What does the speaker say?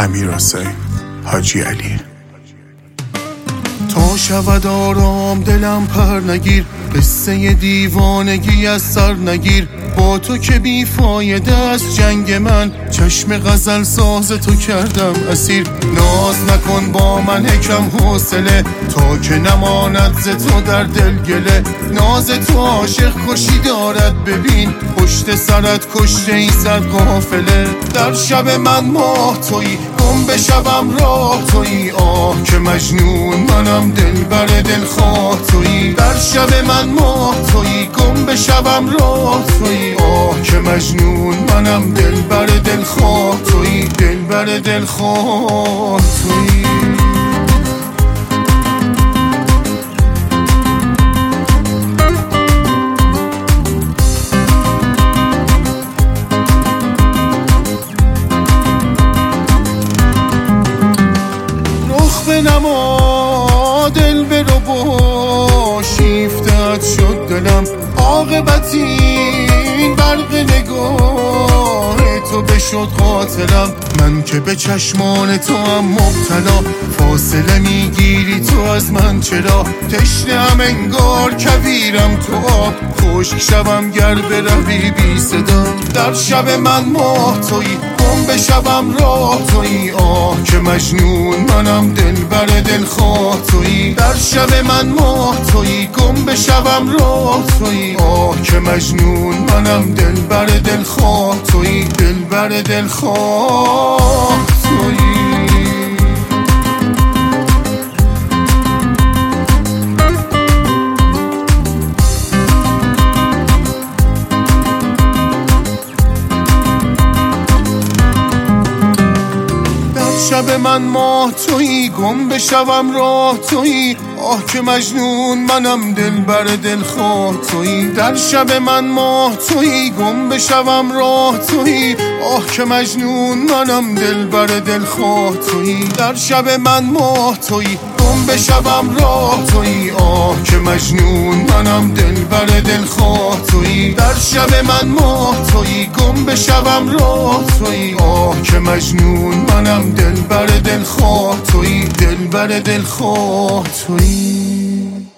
امیرحسین حاجی علی. تا شود آرام دلم پر نگیر، قصه دیوانگی از سر نگیر. با تو که بیفایده است جنگ من، چشم غزل ساز تو کردم اسیر. ناز نکن با من کم حوصله، تا که نماند ز تو در دل گله. ناز تو عاشق کشی دارد، ببین پشت سرت کشته ای صد قافله. در شب من ماه تویی، گم بشوم راه تویی. آه که مجنون منم، دلبر دلخواه تویی. در شب من ماه تویی، گم بشوم راه تویی. آه که مجنون منم، دلبر دلخواه تویی. دلبر دلخواه تویی. نما دل برو با شیفتت شد دلم، عاقبتی برق نگاه تو بشد قاتلم. من که به چشمان تو هم مبتلا، فاصله میگیری تو از من چرا؟ تشنه‌ام انگار کویرم تو آب، خشک شوم گر بروی بی صدا. در شب من ماه تویی، گم بشوم راه تویی. آه که مجنون منم، دلبر دلخواه تویی. در شب من ماه تویی، گم بشوم راه تویی. آه که مجنون منم، دلبر دلخواه تویی. دلبر دلخواه تویی. شب من ماه تویی، گم بشوم راه تویی. آه که مجنون منم، دلبر دلخواه تویی. در شب من ماه تویی، گم بشوم راه تویی. آه که مجنون منم، دلبر دلخواه تویی. در شب من ماه تویی، گم بشوم راه تویی. آه که مجنون منم، دلبر دلخواه تویی. در شب من ماه تویی، گم بشوم راه تویی. آه که مجنون منم، دلبر دلخواه تویی. دلبر دلخواه تویی.